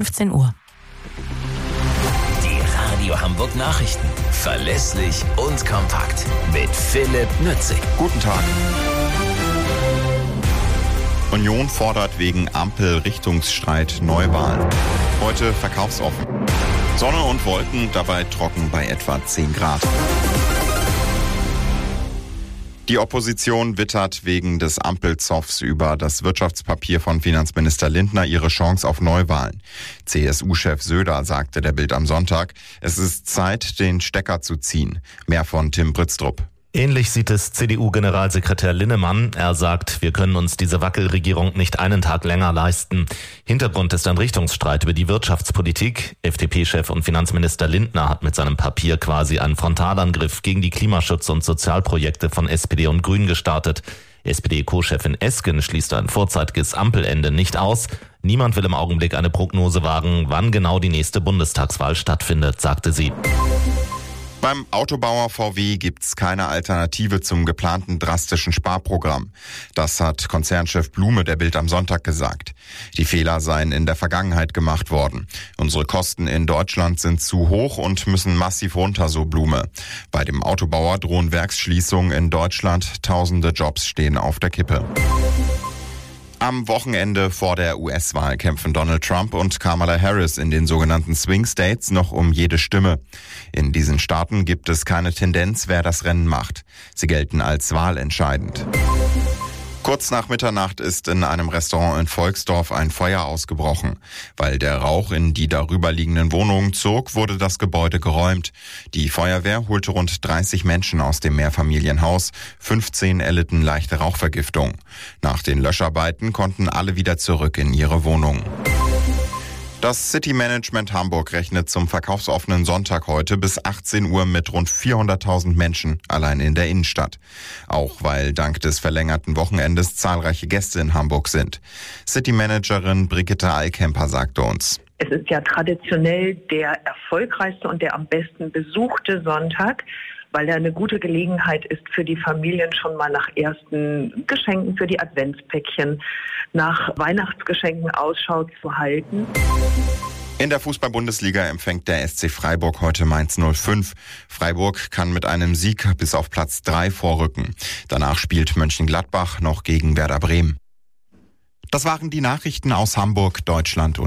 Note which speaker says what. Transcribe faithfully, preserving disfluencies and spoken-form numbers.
Speaker 1: fünfzehn Uhr.
Speaker 2: Die Radio Hamburg Nachrichten. Verlässlich und kompakt. Mit Philipp Nützig.
Speaker 3: Guten Tag. Union fordert wegen Ampel-Richtungsstreit Neuwahlen. Heute verkaufsoffen. Sonne und Wolken, dabei trocken bei etwa zehn Grad. Die Opposition wittert wegen des Ampelzoffs über das Wirtschaftspapier von Finanzminister Lindner ihre Chance auf Neuwahlen. C S U-Chef Söder sagte der Bild am Sonntag, es ist Zeit, den Stecker zu ziehen. Mehr von Tim Britztrup.
Speaker 4: Ähnlich sieht es C D U-Generalsekretär Linnemann. Er sagt, wir können uns diese Wackelregierung nicht einen Tag länger leisten. Hintergrund ist ein Richtungsstreit über die Wirtschaftspolitik. F D P-Chef und Finanzminister Lindner hat mit seinem Papier quasi einen Frontalangriff gegen die Klimaschutz- und Sozialprojekte von S P D und Grünen gestartet. S P D-Co-Chefin Esken schließt ein vorzeitiges Ampelende nicht aus. Niemand will im Augenblick eine Prognose wagen, wann genau die nächste Bundestagswahl stattfindet, sagte sie.
Speaker 3: Beim Autobauer V W gibt's keine Alternative zum geplanten drastischen Sparprogramm. Das hat Konzernchef Blume der Bild am Sonntag gesagt. Die Fehler seien in der Vergangenheit gemacht worden. Unsere Kosten in Deutschland sind zu hoch und müssen massiv runter, so Blume. Bei dem Autobauer drohen Werksschließungen in Deutschland. Tausende Jobs stehen auf der Kippe. Am Wochenende vor der U S-Wahl kämpfen Donald Trump und Kamala Harris in den sogenannten Swing States noch um jede Stimme. In diesen Staaten gibt es keine Tendenz, wer das Rennen macht. Sie gelten als wahlentscheidend. Kurz nach Mitternacht ist in einem Restaurant in Volksdorf ein Feuer ausgebrochen. Weil der Rauch in die darüberliegenden Wohnungen zog, wurde das Gebäude geräumt. Die Feuerwehr holte rund dreißig Menschen aus dem Mehrfamilienhaus. fünfzehn erlitten leichte Rauchvergiftung. Nach den Löscharbeiten konnten alle wieder zurück in ihre Wohnungen. Das City Management Hamburg rechnet zum verkaufsoffenen Sonntag heute bis achtzehn Uhr mit rund vierhunderttausend Menschen allein in der Innenstadt. Auch weil dank des verlängerten Wochenendes zahlreiche Gäste in Hamburg sind. City Managerin Brigitte Alkemper sagte uns:
Speaker 5: Es ist ja traditionell der erfolgreichste und der am besten besuchte Sonntag, weil er eine gute Gelegenheit ist für die Familien schon mal nach ersten Geschenken für die Adventspäckchen, nach Weihnachtsgeschenken Ausschau zu halten.
Speaker 3: In der Fußball-Bundesliga empfängt der S C Freiburg heute Mainz null fünf. Freiburg kann mit einem Sieg bis auf Platz drei vorrücken. Danach spielt Mönchengladbach noch gegen Werder Bremen. Das waren die Nachrichten aus Hamburg, Deutschland und